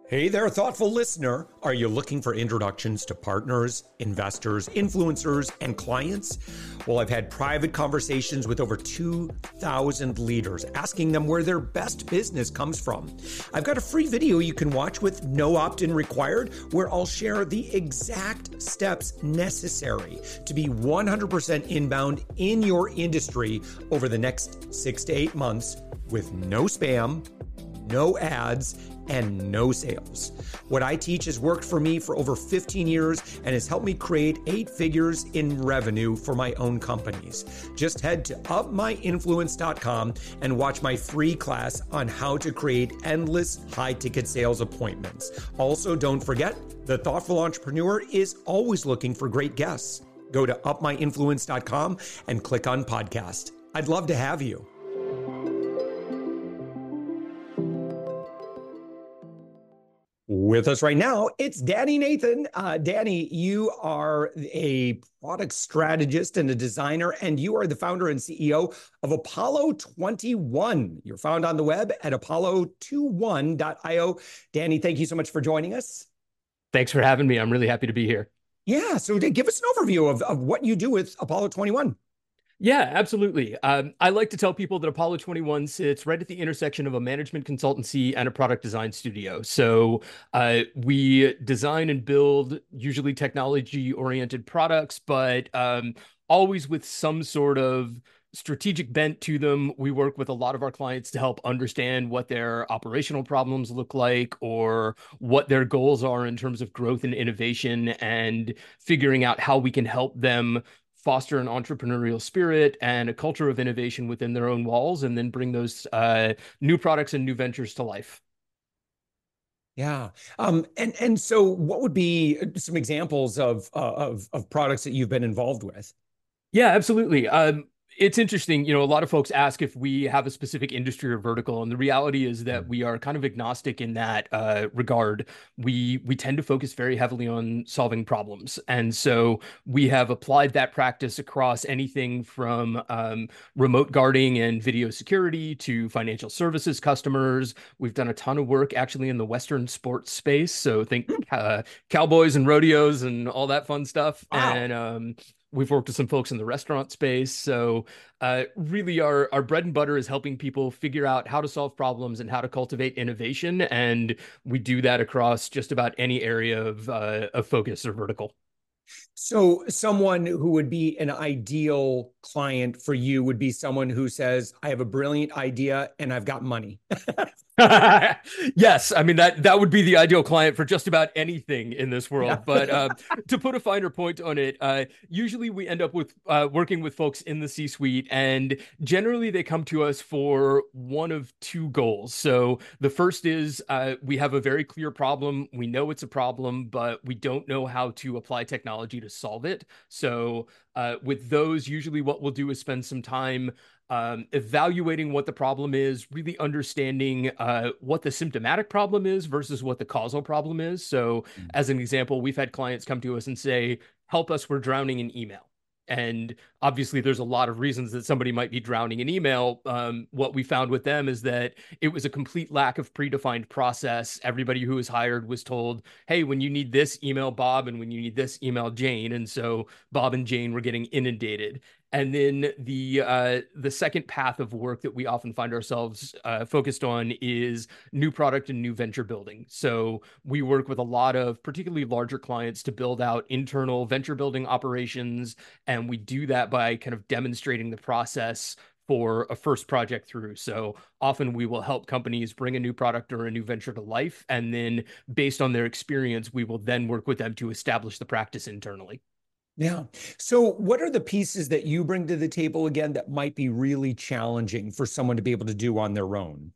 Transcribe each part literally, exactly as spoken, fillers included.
Hey there, thoughtful listener. Are you looking for introductions to partners, investors, influencers, and clients? Well, I've had private conversations with over two thousand leaders, asking them where their best business comes from. I've got a free video you can watch with no opt-in required, where I'll share the exact steps necessary to be one hundred percent inbound in your industry over the next six to eight months with no spam, no ads, and no sales. What I teach has worked for me for over fifteen years and has helped me create eight figures in revenue for my own companies. Just head to up my influence dot com and watch my free class on how to create endless high-ticket sales appointments. Also, don't forget, the thoughtful entrepreneur is always looking for great guests. Go to up my influence dot com and click on podcast. I'd love to have you. With us right now, it's Danny Nathan. Uh, Danny, you are a product strategist and a designer, and you are the founder and C E O of Apollo twenty-one. You're found on the web at apollo twenty-one dot io. Danny, thank you so much for joining us. Thanks for having me. I'm really happy to be here. Yeah, so to give us an overview of, of what you do with Apollo twenty-one. Yeah, absolutely. Um, I like to tell people that Apollo twenty-one sits right at the intersection of a management consultancy and a product design studio. So uh, we design and build usually technology-oriented products, but um, always with some sort of strategic bent to them. We work with a lot of our clients to help understand what their operational problems look like or what their goals are in terms of growth and innovation, and figuring out how we can help them foster an entrepreneurial spirit and a culture of innovation within their own walls, and then bring those uh, new products and new ventures to life. Yeah. Um, and, and so what would be some examples of, uh, of, of products that you've been involved with? Yeah, absolutely. Um, it's interesting. You know, a lot of folks ask if we have a specific industry or vertical, and the reality is that we are kind of agnostic in that uh, regard. We we tend to focus very heavily on solving problems, and so we have applied that practice across anything from um, remote guarding and video security to financial services customers. We've done a ton of work actually in the Western sports space, so think uh, cowboys and rodeos and all that fun stuff. Wow. And um, we've worked with some folks in the restaurant space. So uh, really our, our bread and butter is helping people figure out how to solve problems and how to cultivate innovation. And we do that across just about any area of, uh, of focus or vertical. So someone who would be an ideal client for you would be someone who says, I have a brilliant idea and I've got money. Yes, I mean that that would be the ideal client for just about anything in this world. Yeah. But uh, to put a finer point on it, uh, usually we end up with uh, working with folks in the C-suite, and generally they come to us for one of two goals. So the first is uh, we have a very clear problem. We know it's a problem, but we don't know how to apply technology to solve it. So uh, with those, usually what we'll do is spend some time Um, evaluating what the problem is, really understanding uh, what the symptomatic problem is versus what the causal problem is. So Mm. as an example, we've had clients come to us and say, help us, we're drowning in email. And obviously, there's a lot of reasons that somebody might be drowning in email. Um, what we found with them is that it was a complete lack of predefined process. Everybody who was hired was told, hey, when you need this, email Bob, and when you need this, email Jane. And so Bob and Jane were getting inundated. And then the uh, the second path of work that we often find ourselves uh, focused on is new product and new venture building. So we work with a lot of particularly larger clients to build out internal venture building operations, and we do that by kind of demonstrating the process for a first project through. So often we will help companies bring a new product or a new venture to life, and then based on their experience, we will then work with them to establish the practice internally. Yeah. So what are the pieces that you bring to the table again that might be really challenging for someone to be able to do on their own?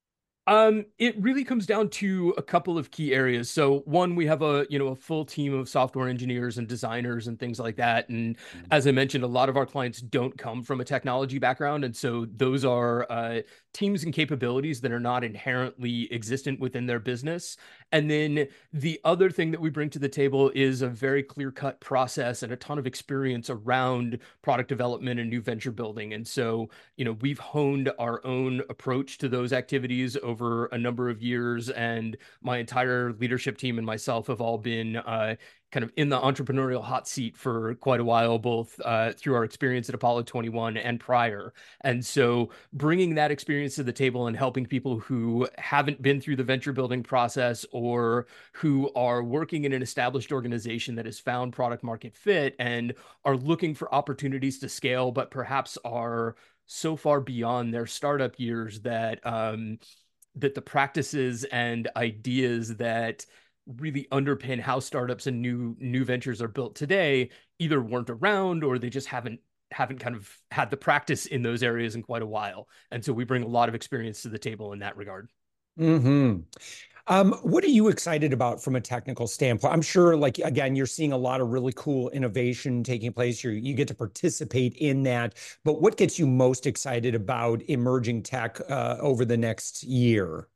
Um, it really comes down to a couple of key areas. So one, we have a, you know, a full team of software engineers and designers and things like that. And Mm. as I mentioned, a lot of our clients don't come from a technology background. And so those are uh, teams and capabilities that are not inherently existent within their business. And then the other thing that we bring to the table is a very clear-cut process and a ton of experience around product development and new venture building. And so, you know, we've honed our own approach to those activities over over a number of years, and my entire leadership team and myself have all been uh, kind of in the entrepreneurial hot seat for quite a while, both uh, through our experience at Apollo twenty-one and prior. And so bringing that experience to the table and helping people who haven't been through the venture building process or who are working in an established organization that has found product market fit and are looking for opportunities to scale, but perhaps are so far beyond their startup years that um, that the practices and ideas that really underpin how startups and new new ventures are built today either weren't around or they just haven't haven't kind of had the practice in those areas in quite a while. And so we bring a lot of experience to the table in that regard. Hmm. Um, what are you excited about from a technical standpoint? I'm sure, like, again, you're seeing a lot of really cool innovation taking place. You you get to participate in that. But what gets you most excited about emerging tech uh, over the next year?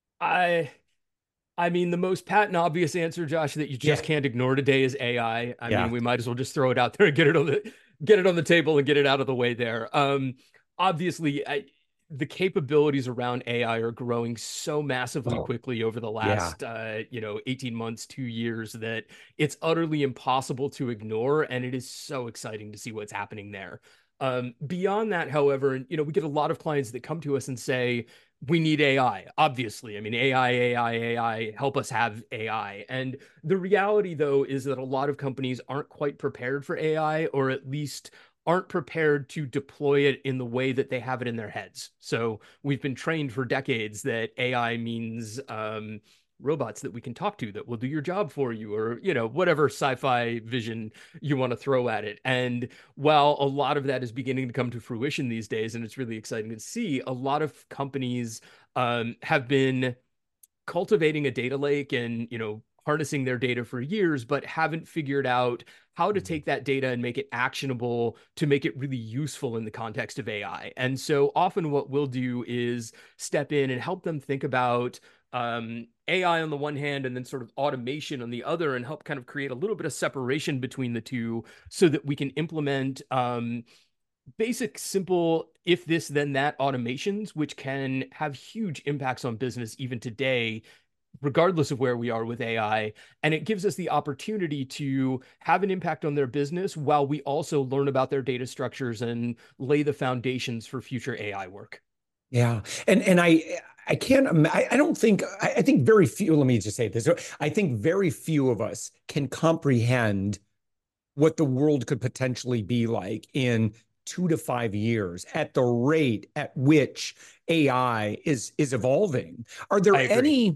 I I mean, the most pat and obvious answer, Josh, that you just Yeah. can't ignore today is A I. I I mean, Yeah. we might as well just throw it out there and get it on the get it on the table and get it out of the way there. Um, obviously, I, the capabilities around A I are growing so massively Oh, quickly over the yeah. last, uh, you know, eighteen months, two years that it's utterly impossible to ignore, and it is so exciting to see what's happening there. Um, beyond that, however, you know, we get a lot of clients that come to us and say, we need A I, obviously. I mean, A I, A I, A I, help us have A I. And the reality, though, is that a lot of companies aren't quite prepared for A I, or at least aren't prepared to deploy it in the way that they have it in their heads. So we've been trained for decades that A I means um, robots that we can talk to that will do your job for you, or, you know, whatever sci-fi vision you want to throw at it. And while a lot of that is beginning to come to fruition these days, and it's really exciting to see, a lot of companies um, have been cultivating a data lake and, you know, harnessing their data for years, but haven't figured out how to take that data and make it actionable to make it really useful in the context of A I. And so often what we'll do is step in and help them think about um, A I on the one hand and then sort of automation on the other, and help kind of create a little bit of separation between the two so that we can implement um, basic, simple, if this, then that automations, which can have huge impacts on business even today, regardless of where we are with A I. And it gives us the opportunity to have an impact on their business while we also learn about their data structures and lay the foundations for future A I work. Yeah. And and I I can't I, I don't think I, I think very few, let me just say this. I think very few of us can comprehend what the world could potentially be like in two to five years at the rate at which A I is is evolving. Are there I agree. any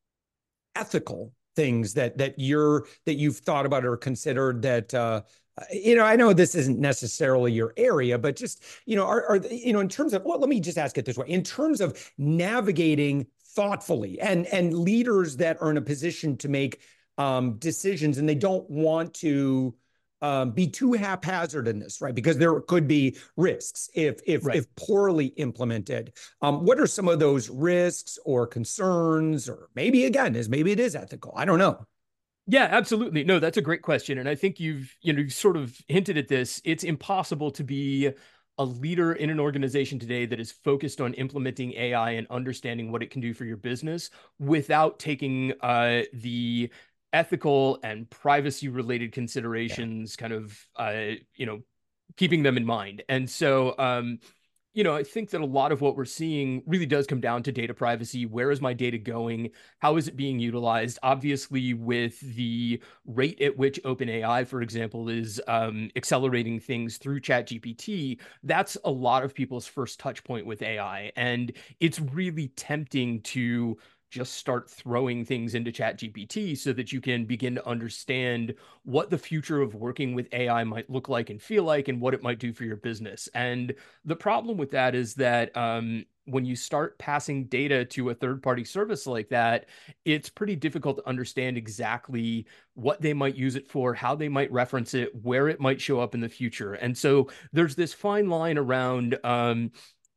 ethical things that that you're that you've thought about or considered that uh you know, I know this isn't necessarily your area, but just, you know, are, are you know, in terms of, well, let me just ask it this way, in terms of navigating thoughtfully and and leaders that are in a position to make um, decisions and they don't want to um, be too haphazard in this, right? Because there could be risks if if Right. if poorly implemented. Um, what are some of those risks or concerns, or maybe again, is maybe it is ethical? I don't know. Yeah, absolutely. No, that's a great question. And I think you've, you know, you've sort of hinted at this. It's impossible to be a leader in an organization today that is focused on implementing A I and understanding what it can do for your business without taking uh, the ethical and privacy related Yeah. considerations, kind of, uh, you know, keeping them in mind. And so, um, you know, I think that a lot of what we're seeing really does come down to data privacy. Where is my data going? How is it being utilized? Obviously, with the rate at which OpenAI, for example, is um, accelerating things through ChatGPT, that's a lot of people's first touch point with A I. And it's really tempting to just start throwing things into ChatGPT so that you can begin to understand what the future of working with A I might look like and feel like, and what it might do for your business. And the problem with that is that um, when you start passing data to a third party service like that, it's pretty difficult to understand exactly what they might use it for, how they might reference it, where it might show up in the future. And so there's this fine line around. Um,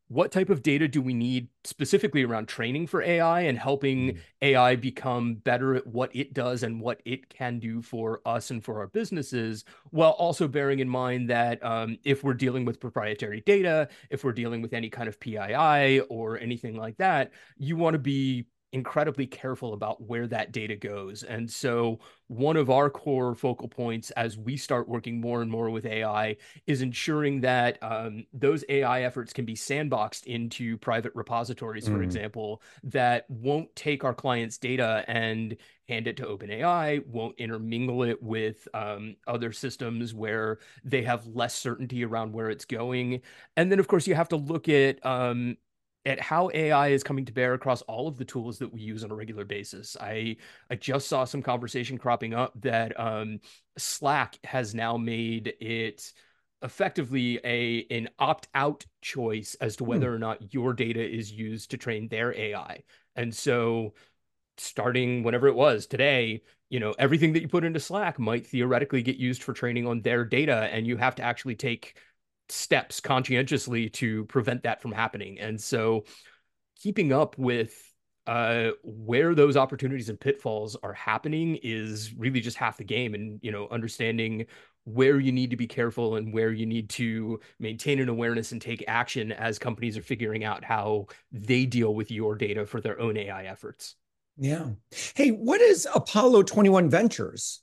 what type of data do we need specifically around training for A I and helping Mm. A I become better at what it does and what it can do for us and for our businesses, while also bearing in mind that um, if we're dealing with proprietary data, if we're dealing with any kind of P I I or anything like that, you want to be incredibly careful about where that data goes. And so, one of our core focal points as we start working more and more with A I is ensuring that um, those A I efforts can be sandboxed into private repositories, for Mm. example, that won't take our clients' data and hand it to OpenAI, won't intermingle it with um, other systems where they have less certainty around where it's going. And then, of course, you have to look at um, at how A I is coming to bear across all of the tools that we use on a regular basis. I I just saw some conversation cropping up that um, Slack has now made it effectively a an opt-out choice as to Mm. whether or not your data is used to train their A I. And so starting whenever it was today, you know, everything that you put into Slack might theoretically get used for training on their data, and you have to actually take steps conscientiously to prevent that from happening. And so keeping up with uh where those opportunities and pitfalls are happening is really just half the game. And you know, understanding where you need to be careful and where you need to maintain an awareness and take action as companies are figuring out how they deal with your data for their own A I efforts. Yeah. Hey, what is Apollo twenty-one Ventures?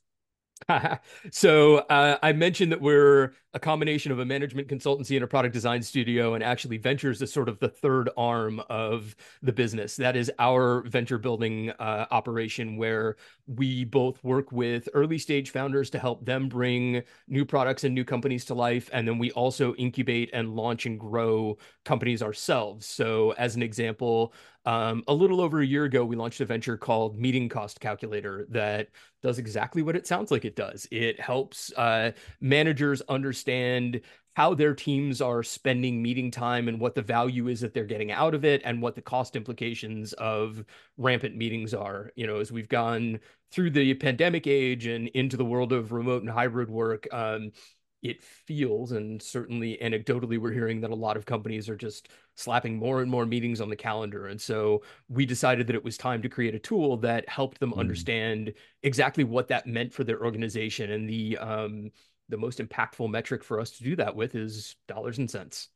So uh, I mentioned that we're a combination of a management consultancy and a product design studio, and actually Ventures is sort of the third arm of the business. That is our venture building uh, operation, where we both work with early stage founders to help them bring new products and new companies to life, and then we also incubate and launch and grow companies ourselves. So as an example, um, a little over a year ago, we launched a venture called Meeting Cost Calculator that does exactly what it sounds like it does. It helps uh, managers understand how their teams are spending meeting time and what the value is that they're getting out of it and what the cost implications of rampant meetings are. You know, as we've gone through the pandemic age and into the world of remote and hybrid work, um, it feels, and certainly anecdotally, we're hearing that a lot of companies are just slapping more and more meetings on the calendar. And so we decided that it was time to create a tool that helped them Mm. understand exactly what that meant for their organization. And the um, the most impactful metric for us to do that with is dollars and cents.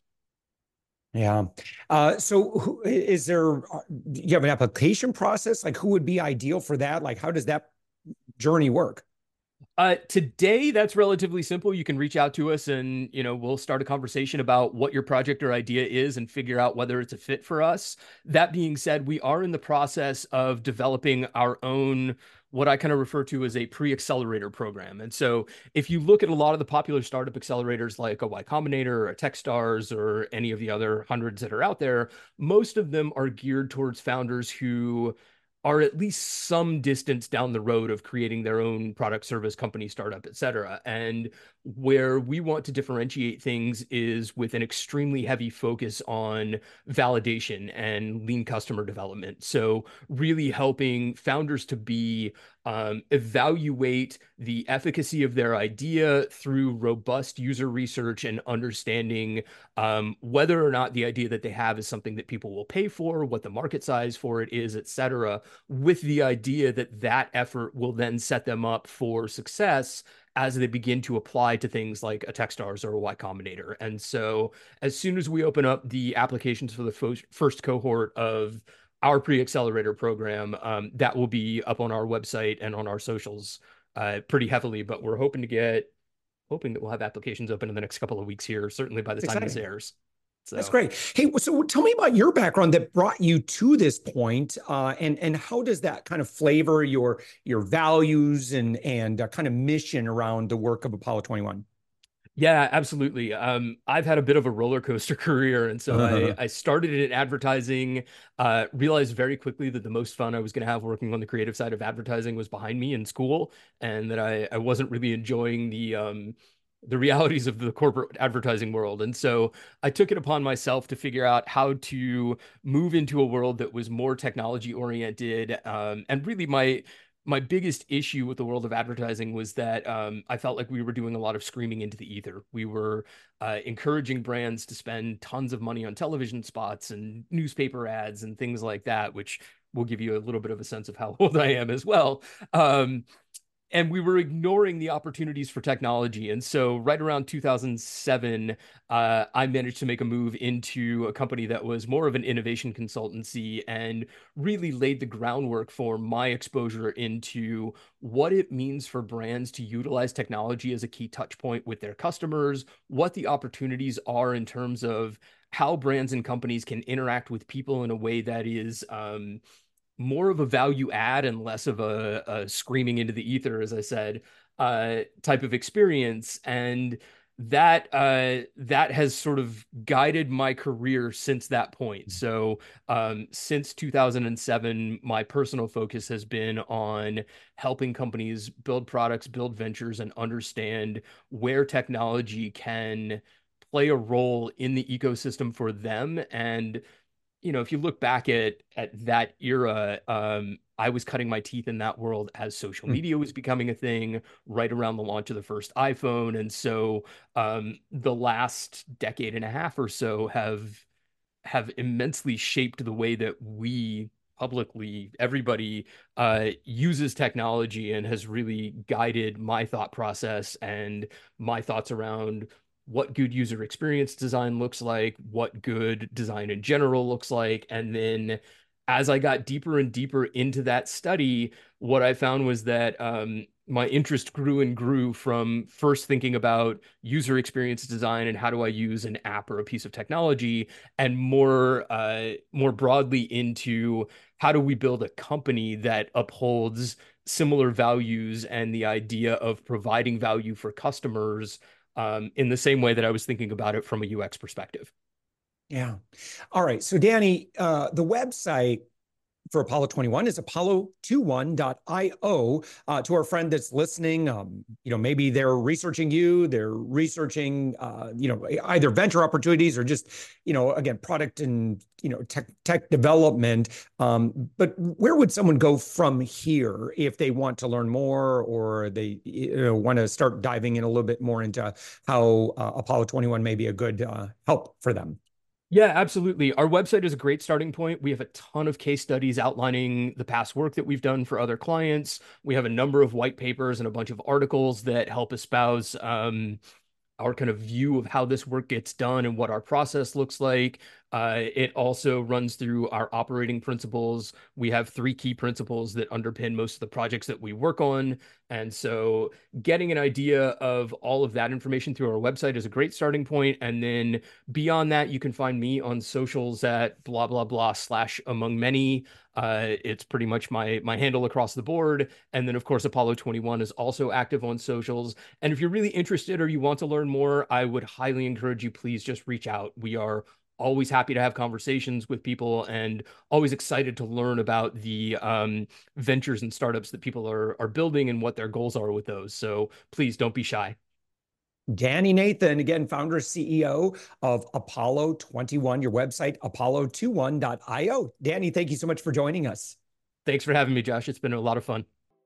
Yeah. Uh, so who, is there, uh, do you have an application process? Like who would be ideal for that? Like how does that journey work? Uh, today, that's relatively simple. You can reach out to us and, you know, we'll start a conversation about what your project or idea is and figure out whether it's a fit for us. That being said, we are in the process of developing our own, what I kind of refer to as a pre-accelerator program. And so if you look at a lot of the popular startup accelerators like a Y Combinator or a Techstars or any of the other hundreds that are out there, most of them are geared towards founders who are at least some distance down the road of creating their own product, service, company, startup, et cetera. And where we want to differentiate things is with an extremely heavy focus on validation and lean customer development. So really helping founders to be um, evaluate the efficacy of their idea through robust user research and understanding um, whether or not the idea that they have is something that people will pay for, what the market size for it is, et cetera, with the idea that that effort will then set them up for success as they begin to apply to things like a Techstars or a Y Combinator. And so as soon as we open up the applications for the fo- first cohort of our pre-accelerator program, um, that will be up on our website and on our socials uh, pretty heavily. But we're hoping to get, hoping that we'll have applications open in the next couple of weeks here, certainly by the It's time this exciting. airs. That's So. great. Hey, so tell me about your background that brought you to this point, uh, and and how does that kind of flavor your your values and and uh, kind of mission around the work of Apollo twenty-one? Yeah, absolutely. Um, I've had a bit of a roller coaster career, and so I I started in advertising. Uh, realized very quickly that the most fun I was going to have working on the creative side of advertising was behind me in school, and that I I wasn't really enjoying the um the realities of the corporate advertising world. And so I took it upon myself to figure out how to move into a world that was more technology oriented. Um, and really my my biggest issue with the world of advertising was that um, I felt like we were doing a lot of screaming into the ether. We were uh, encouraging brands to spend tons of money on television spots and newspaper ads and things like that, which will give you a little bit of a sense of how old I am as well. Um, and we were ignoring the opportunities for technology. And so right around two thousand seven, uh, I managed to make a move into a company that was more of an innovation consultancy and really laid the groundwork for my exposure into what it means for brands to utilize technology as a key touch point with their customers, what the opportunities are in terms of how brands and companies can interact with people in a way that is um, more of a value add and less of a, a screaming into the ether, as I said, uh, type of experience. And that uh, that has sort of guided my career since that point. So um, since two thousand seven, my personal focus has been on helping companies build products, build ventures, and understand where technology can play a role in the ecosystem for them. And you know, if you look back at at that era, um, I was cutting my teeth in that world as social media was becoming a thing right around the launch of the first iPhone. And so um, the last decade and a half or so have have immensely shaped the way that we publicly, everybody uh, uses technology, and has really guided my thought process and my thoughts around what good user experience design looks like, what good design in general looks like. And then as I got deeper and deeper into that study, what I found was that um, my interest grew and grew from first thinking about user experience design and how do I use an app or a piece of technology, and more uh, more broadly into how do we build a company that upholds similar values and the idea of providing value for customers um, in the same way that I was thinking about it from a U X perspective. Yeah. All right. So Danny, uh, the website for Apollo twenty-one is apollo twenty-one dot io. Uh, to our friend that's listening, um, you know, maybe they're researching you, they're researching, uh, you know, either venture opportunities or just, you know, again, product and, you know, tech, tech development. Um, but where would someone go from here if they want to learn more, or they you know, want to start diving in a little bit more into how uh, Apollo twenty-one may be a good uh, help for them? Yeah, absolutely. Our website is a great starting point. We have a ton of case studies outlining the past work that we've done for other clients. We have a number of white papers and a bunch of articles that help espouse um, our kind of view of how this work gets done and what our process looks like. Uh, it also runs through our operating principles. We have three key principles that underpin most of the projects that we work on. And so getting an idea of all of that information through our website is a great starting point. And then beyond that, you can find me on socials at blah, blah, blah slash among many. Uh, it's pretty much my my handle across the board. And then, of course, Apollo twenty-one is also active on socials. And if you're really interested or you want to learn more, I would highly encourage you, please just reach out. We are always happy to have conversations with people and always excited to learn about the um, ventures and startups that people are, are building and what their goals are with those. So please don't be shy. Danny Nathan, again, founder, C E O of Apollo twenty-one, your website, apollo twenty-one dot io. Danny, thank you so much for joining us. Thanks for having me, Josh. It's been a lot of fun.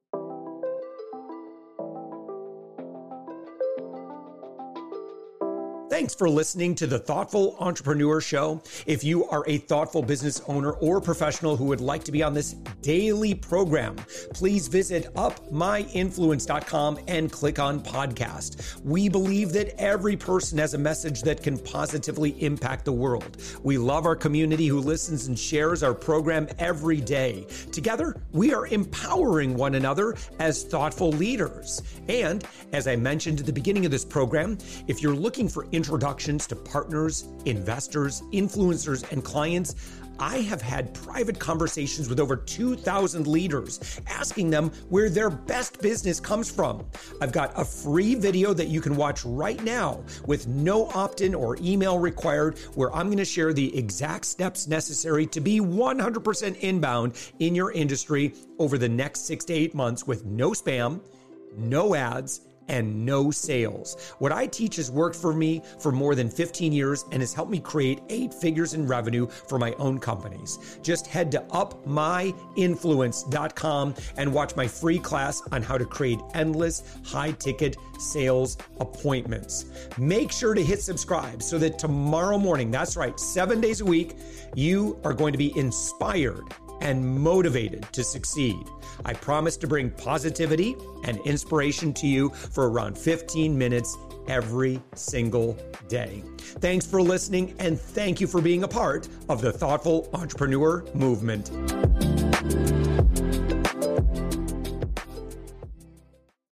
Thanks for listening to the Thoughtful Entrepreneur Show. If you are a thoughtful business owner or professional who would like to be on this daily program, please visit up my influence dot com and click on podcast. We believe that every person has a message that can positively impact the world. We love our community who listens and shares our program every day. Together, we are empowering one another as thoughtful leaders. And as I mentioned at the beginning of this program, if you're looking for introductions to partners, investors, influencers, and clients, I have had private conversations with over two thousand leaders, asking them where their best business comes from. I've got a free video that you can watch right now with no opt-in or email required, where I'm going to share the exact steps necessary to be one hundred percent inbound in your industry over the next six to eight months with no spam, no ads, and no sales. What I teach has worked for me for more than fifteen years and has helped me create eight figures in revenue for my own companies. Just head to up my influence dot com and watch my free class on how to create endless high-ticket sales appointments. Make sure to hit subscribe so that tomorrow morning, that's right, seven days a week, you are going to be inspired and motivated to succeed. I promise to bring positivity and inspiration to you for around fifteen minutes every single day. Thanks for listening, and thank you for being a part of the Thoughtful Entrepreneur Movement.